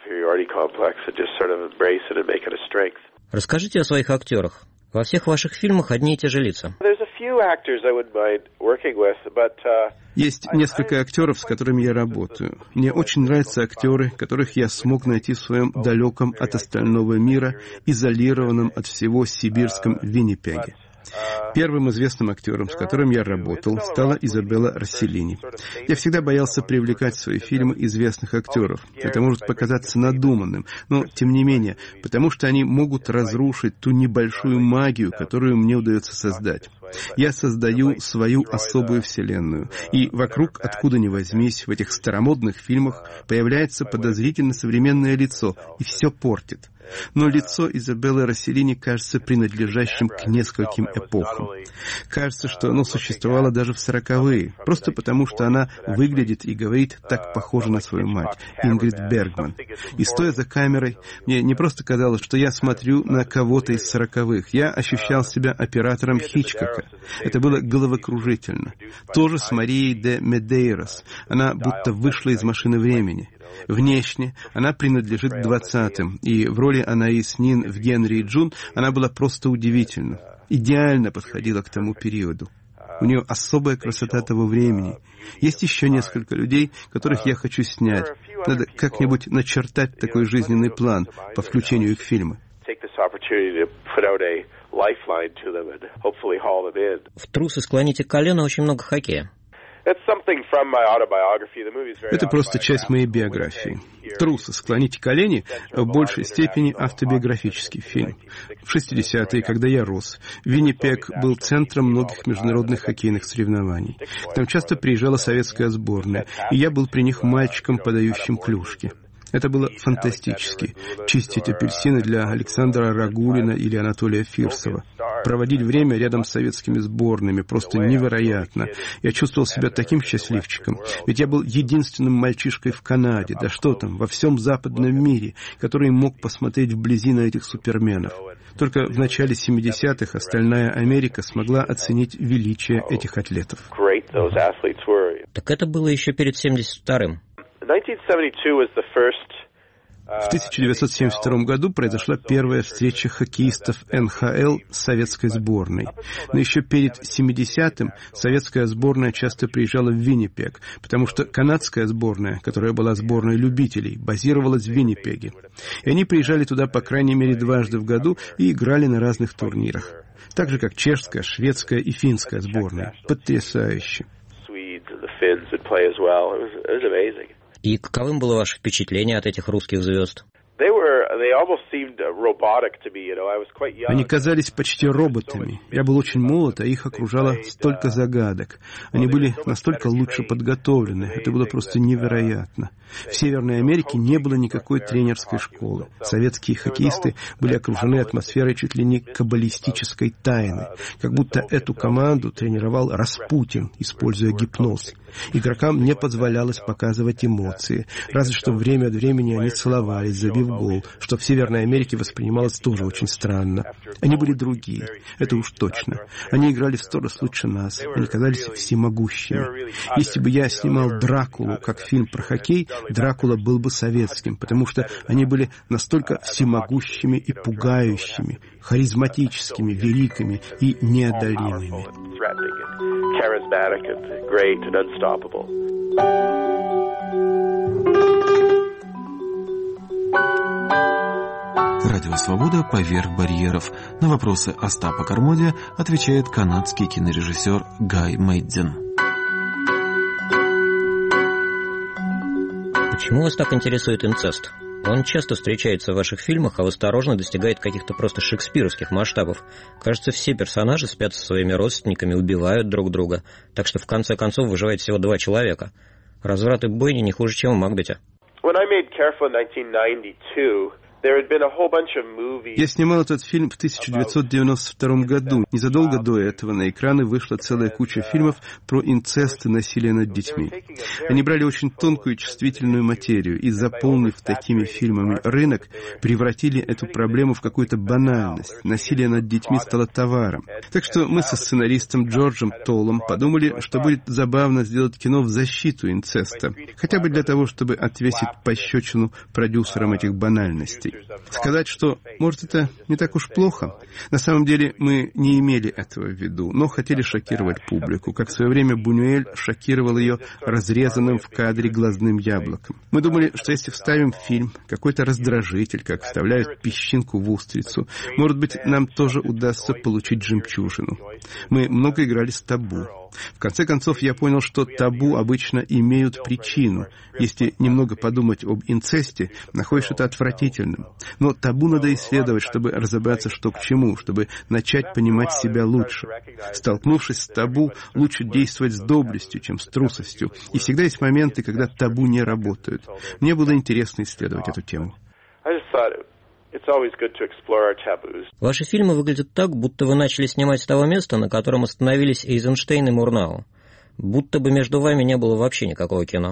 Расскажите о своих актерах. Во всех ваших фильмах одни и те же лица. Есть несколько актеров, с которыми я работаю. Мне очень нравятся актеры, которых я смог найти в своем далеком от остального мира, изолированном от всего сибирском Виннипеге. Первым известным актером, с которым я работал, стала Изабелла Росселлини. Я всегда боялся привлекать в свои фильмы известных актеров. Это может показаться надуманным, но тем не менее, потому что они могут разрушить ту небольшую магию, которую мне удается создать. Я создаю свою особую вселенную, и вокруг, откуда ни возьмись, в этих старомодных фильмах появляется подозрительно современное лицо, и все портит. Но лицо Изабеллы Росселлини кажется принадлежащим к нескольким эпохам. Кажется, что оно существовало даже в сороковые, просто потому, что она выглядит и говорит так похоже на свою мать, Ингрид Бергман. И стоя за камерой, мне не просто казалось, что я смотрю на кого-то из сороковых. Я ощущал себя оператором Хичкока. Это было головокружительно. Тоже с Марией де Медейрос. Она будто вышла из машины времени. Внешне она принадлежит к двадцатым, и в роли Анаис Нин в «Генри и Джун» она была просто удивительна. Идеально подходила к тому периоду. У нее особая красота того времени. Есть еще несколько людей, которых я хочу снять. Надо как-нибудь начертать такой жизненный план по включению их в фильмы. В «Трусы склоните колено» очень много хоккея. Это просто часть моей биографии. «Трусы, склоните колени» в большей степени автобиографический фильм. В шестидесятые, когда я рос, Виннипег был центром многих международных хоккейных соревнований. Там часто приезжала советская сборная, и я был при них мальчиком, подающим клюшки. Это было фантастически. Чистить апельсины для Александра Рагулина или Анатолия Фирсова. проводить время рядом с советскими сборными. Просто невероятно. Я чувствовал себя таким счастливчиком. Ведь я был единственным мальчишкой в Канаде, да что там, во всем западном мире, который мог посмотреть вблизи на этих суперменов. Только в начале семидесятых остальная Америка смогла оценить величие этих атлетов. Так это было еще перед семьдесят вторым. В тысяча девятьсот семьдесят втором году произошла первая встреча хоккеистов эн ха эл с советской сборной. Но еще перед семидесятым советская сборная часто приезжала в Виннипег, потому что канадская сборная, которая была сборной любителей, базировалась в Виннипеге. И они приезжали туда по крайней мере дважды в году и играли на разных турнирах. Так же, как чешская, шведская и финская сборная. Потрясающе. И каковым было ваше впечатление от этих русских звезд? Они казались почти роботами. Я был очень молод, а их окружало столько загадок. Они были настолько лучше подготовлены. Это было просто невероятно. В Северной Америке не было никакой тренерской школы. Советские хоккеисты были окружены атмосферой чуть ли не каббалистической тайны. Как будто эту команду тренировал Распутин, используя гипноз. Игрокам не позволялось показывать эмоции. Разве что время от времени они целовались, забив гол, что в Северной Америке воспринималось тоже очень странно. Они были другие, это уж точно. Они играли в сто раз лучше нас, они казались всемогущими. Если бы я снимал «Дракулу» как фильм про хоккей, Дракула был бы советским, потому что они были настолько всемогущими и пугающими, харизматическими, великими и неодолимыми. Радио «Свобода. Поверх барьеров». На вопросы Остапа Кармодия отвечает канадский кинорежиссер Гай Мэддин. Почему вас так интересует инцест? Он часто встречается в ваших фильмах, а осторожно достигает каких-то просто шекспировских масштабов. Кажется, все персонажи спят со своими родственниками, убивают друг друга, так что в конце концов выживает всего два человека. Разврат и бойни не хуже, чем в Макбете. Я снимал этот фильм в тысяча девятьсот девяносто втором году. Незадолго до этого на экраны вышла целая куча фильмов про инцест и насилие над детьми. Они брали очень тонкую и чувствительную материю и, заполнив такими фильмами рынок, превратили эту проблему в какую-то банальность. Насилие над детьми стало товаром. Так что мы со сценаристом Джорджем Толлом подумали, что будет забавно сделать кино в защиту инцеста. Хотя бы для того, чтобы отвесить пощечину продюсерам этих банальностей. Сказать, что, может, это не так уж плохо. На самом деле мы не имели этого в виду, но хотели шокировать публику, как в свое время Бунюэль шокировал ее разрезанным в кадре глазным яблоком. Мы думали, что если вставим в фильм какой-то раздражитель, как вставляют песчинку в устрицу, может быть, нам тоже удастся получить жемчужину. Мы много играли с табу. В конце концов, я понял, что табу обычно имеют причину. Если немного подумать об инцесте, находишь это отвратительным. Но табу надо исследовать, чтобы разобраться, что к чему, чтобы начать понимать себя лучше. Столкнувшись с табу, лучше действовать с доблестью, чем с трусостью. И всегда есть моменты, когда табу не работают. Мне было интересно исследовать эту тему. Ваши фильмы выглядят так, будто вы начали снимать с того места, на котором остановились Эйзенштейн и Мурнау. Будто бы между вами не было вообще никакого кино.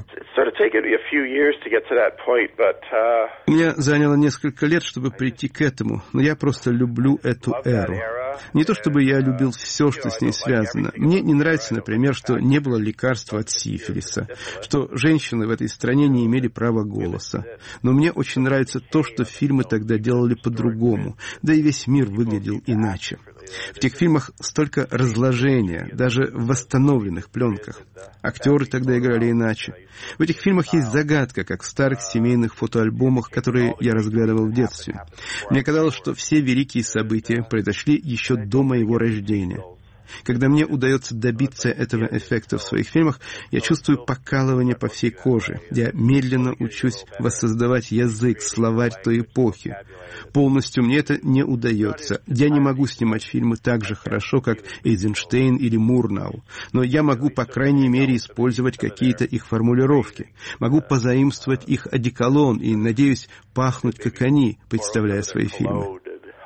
У меня заняло несколько лет, чтобы прийти к этому, но я просто люблю эту эру. Не то чтобы я любил все, что с ней связано. Мне не нравится, например, что не было лекарства от сифилиса, что женщины в этой стране не имели права голоса. Но мне очень нравится то, что фильмы тогда делали по-другому, да и весь мир выглядел иначе. В тех фильмах столько разложения, даже в восстановленных пленках. Актеры тогда играли иначе. В этих фильмах есть загадка, как в старых семейных фотоальбомах, которые я разглядывал в детстве. Мне казалось, что все великие события произошли еще до моего рождения. Когда мне удается добиться этого эффекта в своих фильмах, я чувствую покалывание по всей коже. Я медленно учусь воссоздавать язык, словарь той эпохи. Полностью мне это не удается. Я не могу снимать фильмы так же хорошо, как Эйзенштейн или Мурнау. Но я могу, по крайней мере, использовать какие-то их формулировки. Могу позаимствовать их одеколон и, надеюсь, пахнуть, как они, представляя свои фильмы.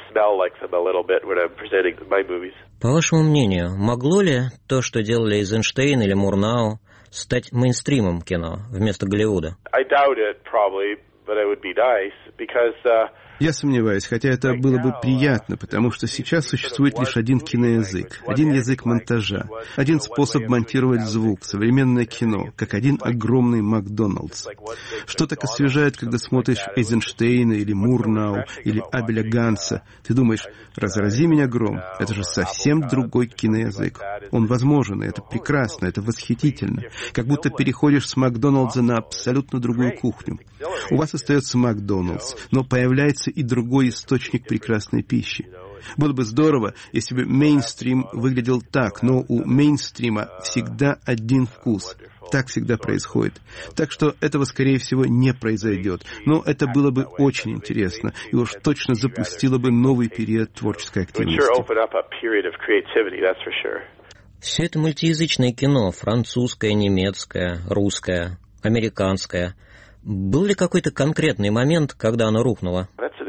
smell like them a little bit when I'm presenting my movies. По вашему мнению, могло ли то, что делали Эйзенштейн или Мурнау, стать мейнстримом кино вместо Голливуда? I doubt it, probably, but it would be nice, because... Uh, Я сомневаюсь, хотя это было бы приятно, потому что сейчас существует лишь один киноязык, один язык монтажа, один способ монтировать звук, современное кино, как один огромный Макдоналдс. Что так освежает, когда смотришь Эйзенштейна или Мурнау или Абеля Ганса? Ты думаешь, разрази меня гром, это же совсем другой киноязык. Он возможен, и это прекрасно, это восхитительно. Как будто переходишь с Макдоналдса на абсолютно другую кухню. У вас остается Макдоналдс, но появляется и другой источник прекрасной пищи. Было бы здорово, если бы мейнстрим выглядел так, но у мейнстрима всегда один вкус. Так всегда происходит. Так что этого, скорее всего, не произойдет. Но это было бы очень интересно, и уж точно запустило бы новый период творческой активности. Все это мультиязычное кино, французское, немецкое, русское, американское. Был ли какой-то конкретный момент, когда оно рухнуло?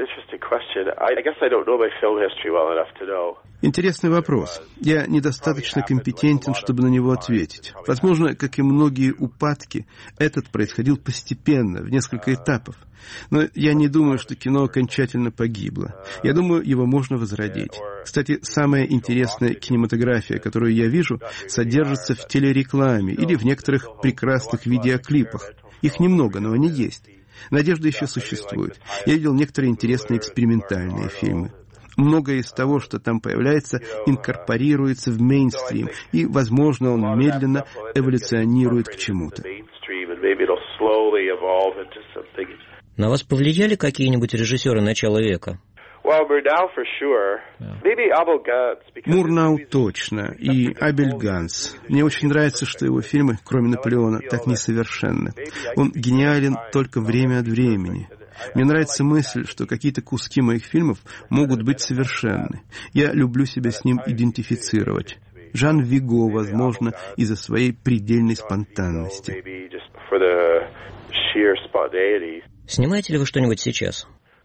Интересный вопрос. Я недостаточно компетентен, чтобы на него ответить. Возможно, как и многие упадки, этот происходил постепенно, в несколько этапов. Но я не думаю, что кино окончательно погибло. Я думаю, его можно возродить. Кстати, самая интересная кинематография, которую я вижу, содержится в телерекламе или в некоторых прекрасных видеоклипах. Их немного, но они есть. Надежда еще существует. Я видел некоторые интересные экспериментальные фильмы. Многое из того, что там появляется, инкорпорируется в мейнстрим, и, возможно, он медленно эволюционирует к чему-то. На вас повлияли какие-нибудь режиссеры начала века? Мурнау точно, и Абель Ганс. Мне очень нравится, что его фильмы, кроме Наполеона, так несовершенны. Он гениален только время от времени. Мне нравится мысль, что какие-то куски моих фильмов могут быть совершенны. Я люблю себя с ним идентифицировать. Жан Виго, возможно, из-за своей предельной спонтанности. Снимаете ли вы что-нибудь сейчас?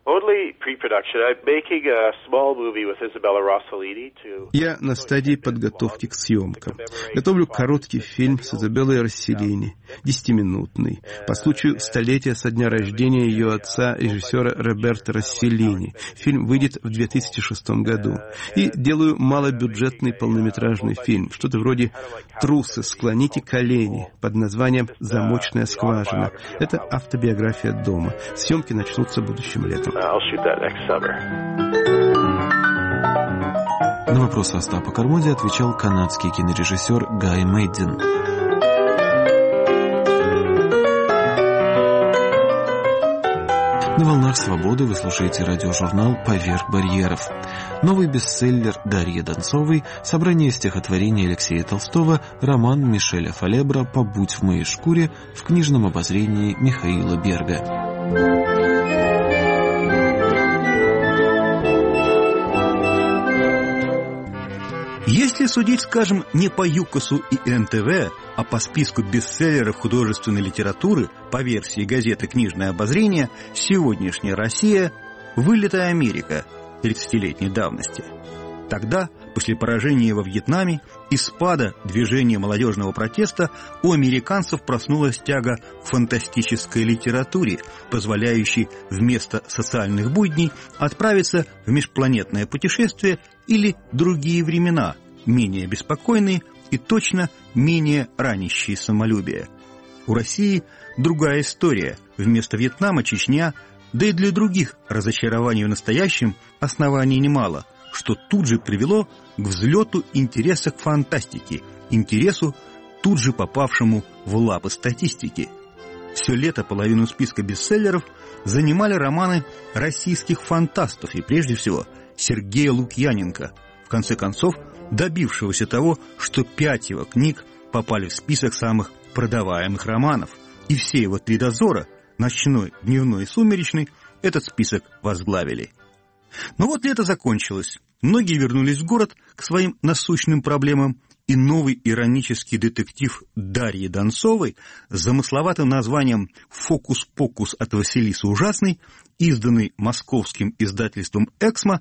Я на стадии подготовки к съемкам. Готовлю короткий фильм с Изабеллой Росселлини, десятиминутный, по случаю столетия со дня рождения ее отца, режиссера Роберто Росселлини. Фильм выйдет в две тысячи шестом году. И делаю малобюджетный полнометражный фильм, что-то вроде «Трусы, склоните колени», под названием «Замочная скважина». Это автобиография дома. Съемки начнутся будущим летом. На вопрос Остапа Кармоди отвечал канадский кинорежиссер Гай Мэддин. На волнах свободы вы слушаете радиожурнал «Поверх барьеров». Новый бестселлер Дарьи Донцовой, собрание стихотворений Алексея Толстого, роман Мишеля Фалебра «Побудь в моей шкуре» в книжном обозрении Михаила Берга. Если судить, скажем, не по ЮКОСу и эн тэ вэ, а по списку бестселлеров художественной литературы, по версии газеты «Книжное обозрение», сегодняшняя Россия – вылитая Америка тридцатилетней давности. Тогда, после поражения во Вьетнаме и спада движения молодежного протеста, у американцев проснулась тяга к фантастической литературе, позволяющей вместо социальных будней отправиться в межпланетное путешествие или другие времена, менее беспокойные и точно менее ранящие самолюбие. У России другая история. Вместо Вьетнама – Чечня, да и для других разочарований в настоящем оснований немало, что тут же привело к взлету интереса к фантастике, интересу, тут же попавшему в лапы статистики. Все лето половину списка бестселлеров занимали романы российских фантастов и, прежде всего, Сергея Лукьяненко, в конце концов, добившегося того, что пять его книг попали в список самых продаваемых романов, и все его три дозора, ночной, дневной и сумеречный, этот список возглавили. Но вот лето закончилось, многие вернулись в город к своим насущным проблемам, и новый иронический детектив Дарьи Донцовой с замысловатым названием «Фокус-покус от Василисы Ужасной», изданный московским издательством «Эксмо»,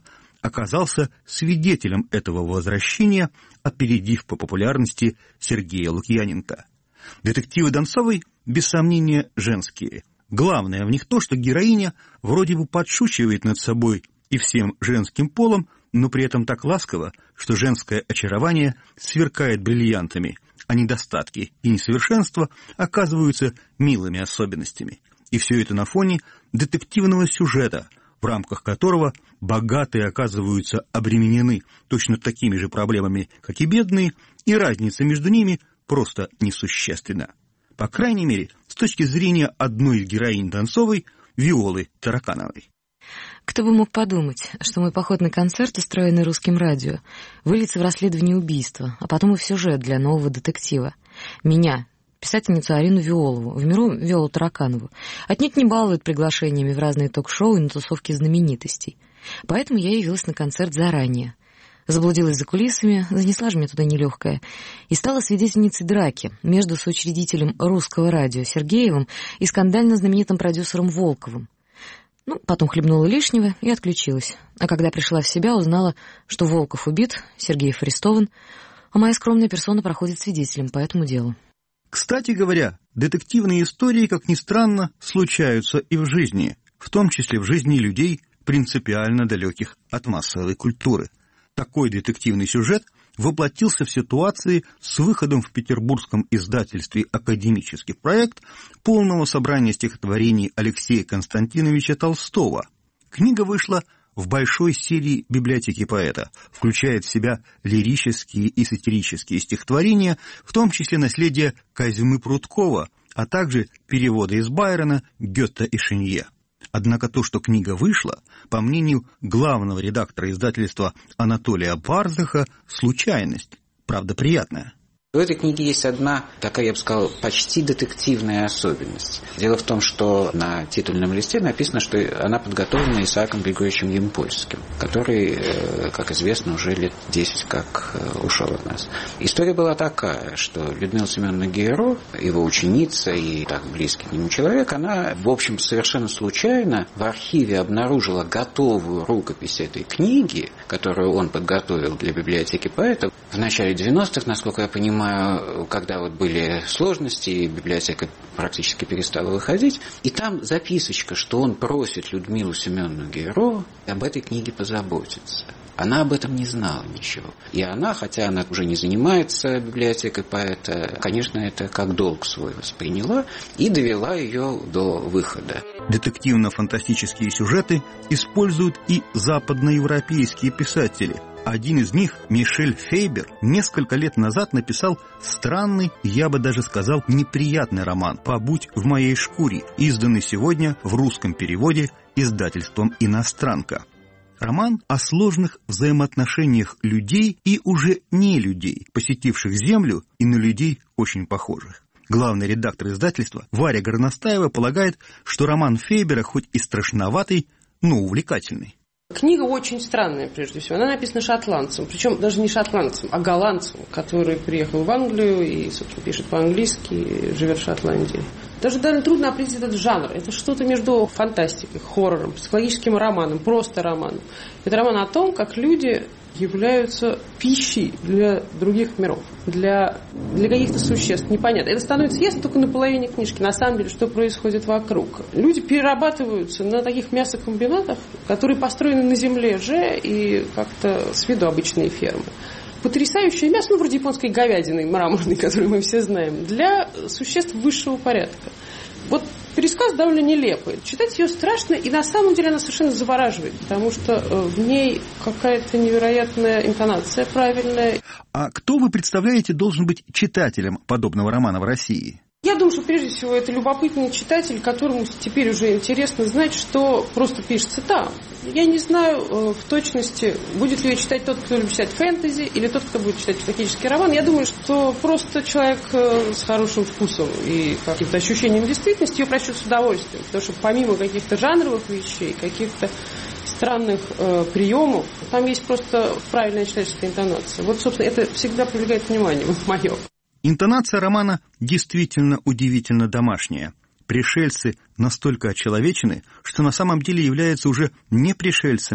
оказался свидетелем этого возвращения, опередив по популярности Сергея Лукьяненко. Детективы Донцовой, без сомнения, женские. Главное в них то, что героиня вроде бы подшучивает над собой и всем женским полом, но при этом так ласково, что женское очарование сверкает бриллиантами, а недостатки и несовершенства оказываются милыми особенностями. И все это на фоне детективного сюжета, в рамках которого богатые оказываются обременены точно такими же проблемами, как и бедные, и разница между ними просто несущественна. По крайней мере, с точки зрения одной из героинь Донцовой, Виолы Таракановой. Кто бы мог подумать, что мой поход на концерт, устроенный Русским радио, выльется в расследование убийства, а потом и в сюжет для нового детектива. Меня, писательницу Арину Виолову, в миру Виолу Тараканову, отнюдь не балуют приглашениями в разные ток-шоу и на тусовки знаменитостей. Поэтому я явилась на концерт заранее. Заблудилась за кулисами, занесла же меня туда нелегкая, и стала свидетельницей драки между соучредителем Русского радио Сергеевым и скандально знаменитым продюсером Волковым. Ну, потом хлебнула лишнего и отключилась. А когда пришла в себя, узнала, что Волков убит, Сергеев арестован, а моя скромная персона проходит свидетелем по этому делу. Кстати говоря, детективные истории, как ни странно, случаются и в жизни, в том числе в жизни людей, принципиально далеких от массовой культуры. Такой детективный сюжет воплотился в ситуации с выходом в петербургском издательстве «Академический проект» полного собрания стихотворений Алексея Константиновича Толстого. Книга вышла в большой серии библиотеки поэта, включает в себя лирические и сатирические стихотворения, в том числе наследие Козьмы Прудкова, а также переводы из Байрона, Гёте и Шинье. Однако то, что книга вышла, по мнению главного редактора издательства Анатолия Барзаха, случайность, правда приятная. В этой книге есть одна такая, я бы сказал, почти детективная особенность. Дело в том, что на титульном листе написано, что она подготовлена Исааком Григорьевичем Ямпольским, который, как известно, уже лет десять как ушел от нас. История была такая, что Людмила Семеновна Гейро, его ученица и так близкий к нему человек, она, в общем, совершенно случайно в архиве обнаружила готовую рукопись этой книги, которую он подготовил для библиотеки поэта в начале девяностых, насколько я понимаю, когда вот были сложности, и библиотека практически перестала выходить, и там записочка, что он просит Людмилу Семеновну Гейро об этой книге позаботиться. Она об этом не знала ничего. И она, хотя она уже не занимается библиотекой поэта, конечно, это как долг свой восприняла и довела ее до выхода. Детективно-фантастические сюжеты используют и западноевропейские писатели. Один из них, Мишель Фейбер, несколько лет назад написал странный, я бы даже сказал, неприятный роман «Побудь в моей шкуре», изданный сегодня в русском переводе издательством «Иностранка». Роман о сложных взаимоотношениях людей и уже не людей, посетивших Землю, и на людей очень похожих. Главный редактор издательства Варя Горностаева полагает, что роман Фейбера хоть и страшноватый, но увлекательный. Книга очень странная, прежде всего. Она написана шотландцем, причем даже не шотландцем, а голландцем, который приехал в Англию и, собственно, пишет по-английски, и живет в Шотландии. Даже довольно трудно определить этот жанр. Это что-то между фантастикой, хоррором, психологическим романом, просто романом. Это роман о том, как люди являются пищей для других миров, для, для каких-то существ. Непонятно. Это становится ясно только на половине книжки. На самом деле, что происходит вокруг. Люди перерабатываются на таких мясокомбинатах, которые построены на земле же и как-то с виду обычные фермы. Потрясающее мясо, ну, вроде японской говядины мраморной, которую мы все знаем, для существ высшего порядка. Вот пересказ довольно нелепый. Читать ее страшно, и на самом деле она совершенно завораживает, потому что в ней какая-то невероятная интонация правильная. А кто, вы представляете, должен быть читателем подобного романа в России? Я думаю, что прежде всего это любопытный читатель, которому теперь уже интересно знать, что просто пишется там. Я не знаю э, в точности, будет ли ее читать тот, кто любит читать фэнтези, или тот, кто будет читать психологический роман. Я думаю, что просто человек э, с хорошим вкусом и каким-то ощущением действительности ее прочтет с удовольствием. Потому что помимо каких-то жанровых вещей, каких-то странных э, приемов, там есть просто правильная читательская интонация. Вот, собственно, это всегда привлекает внимание, вот мое. Интонация романа действительно удивительно домашняя. Пришельцы настолько очеловечены, что на самом деле являются уже не пришельцами,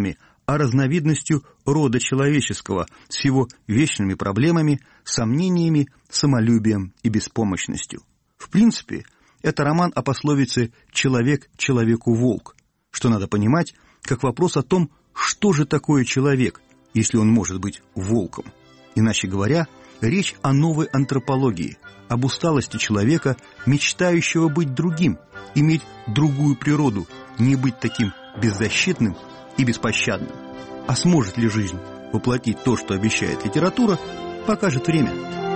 а разновидностью рода человеческого с его вечными проблемами, сомнениями, самолюбием и беспомощностью. В принципе, это роман о пословице «человек человеку волк», что надо понимать как вопрос о том, что же такое человек, если он может быть волком. Иначе говоря, речь о новой антропологии, об усталости человека, мечтающего быть другим, иметь другую природу, не быть таким беззащитным и беспощадным. А сможет ли жизнь воплотить то, что обещает литература, покажет время.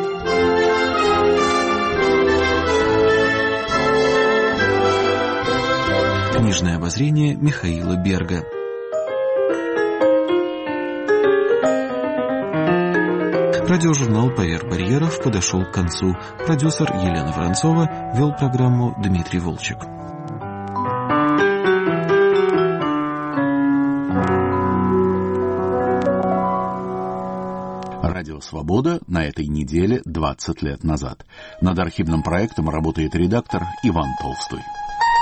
Книжное обозрение Михаила Берга. Радиожурнал «Поверх барьеров» подошел к концу. Продюсер Елена Воронцова, вел программу Дмитрий Волчек. Радио «Свобода» на этой неделе двадцать лет назад. Над архивным проектом работает редактор Иван Толстой.